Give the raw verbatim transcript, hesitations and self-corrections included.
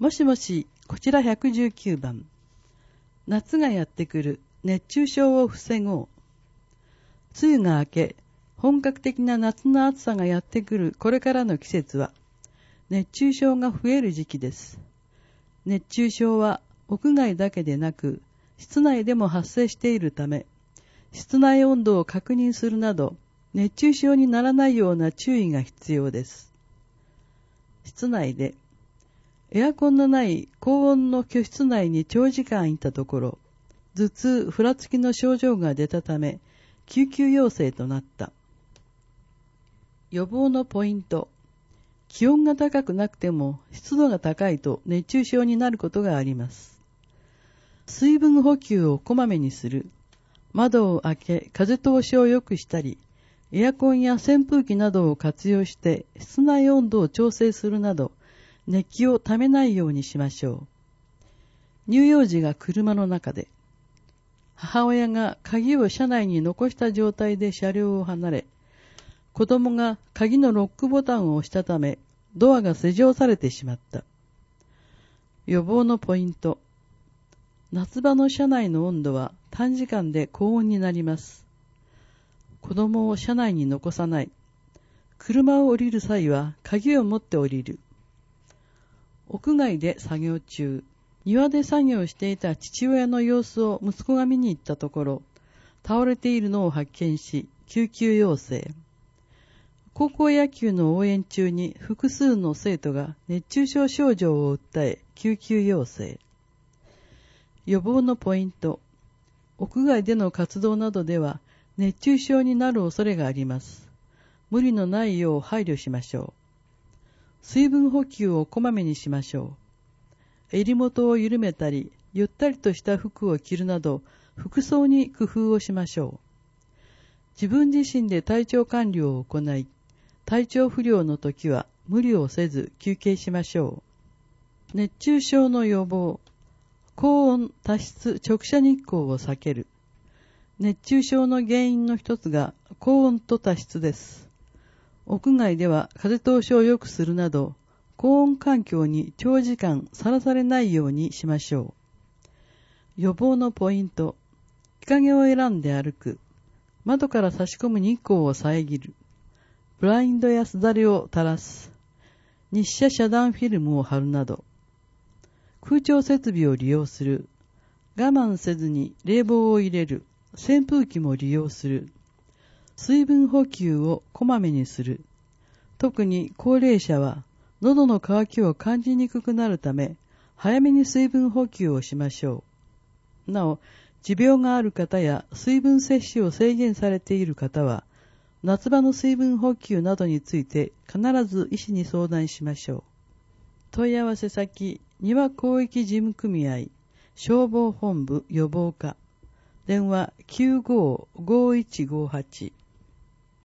もしもし、こちらひゃくじゅうきゅうばん。夏がやってくる。熱中症を防ごう。梅雨が明け、本格的な夏の暑さがやってくるこれからの季節は、熱中症が増える時期です。熱中症は屋外だけでなく、室内でも発生しているため、室内温度を確認するなど、熱中症にならないような注意が必要です。室内で、エアコンのない高温の居室内に長時間いたところ、頭痛、ふらつきの症状が出たため、救急要請となった。予防のポイント。気温が高くなくても湿度が高いと熱中症になることがあります。水分補給をこまめにする。窓を開け、風通しを良くしたり、エアコンや扇風機などを活用して室内温度を調整するなど、熱気をためないようにしましょう。乳幼児が車の中で、母親が鍵を車内に残した状態で車両を離れ、子供が鍵のロックボタンを押したため、ドアが施錠されてしまった。予防のポイント。夏場の車内の温度は短時間で高温になります。子供を車内に残さない。車を降りる際は鍵を持って降りる。屋外で作業中、庭で作業していた父親の様子を息子が見に行ったところ、倒れているのを発見し、救急要請。高校野球の応援中に複数の生徒が熱中症症状を訴え、救急要請。予防のポイント。屋外での活動などでは熱中症になる恐れがあります。無理のないよう配慮しましょう。水分補給をこまめにしましょう。襟元を緩めたり、ゆったりとした服を着るなど、服装に工夫をしましょう。自分自身で体調管理を行い、体調不良の時は無理をせず休憩しましょう。熱中症の予防。高温、多湿、直射日光を避ける。熱中症の原因の一つが高温と多湿です。屋外では風通しを良くするなど、高温環境に長時間さらされないようにしましょう。予防のポイント。日陰を選んで歩く。窓から差し込む日光を遮る。ブラインドやすだれを垂らす。日射遮断フィルムを貼るなど。空調設備を利用する。我慢せずに冷房を入れる。扇風機も利用する。水分補給をこまめにする。特に高齢者は喉の渇きを感じにくくなるため、早めに水分補給をしましょう。なお、持病がある方や水分摂取を制限されている方は、夏場の水分補給などについて必ず医師に相談しましょう。問い合わせ先、庭広域事務組合、消防本部予防課。電話 きゅうごーごーいちごーはち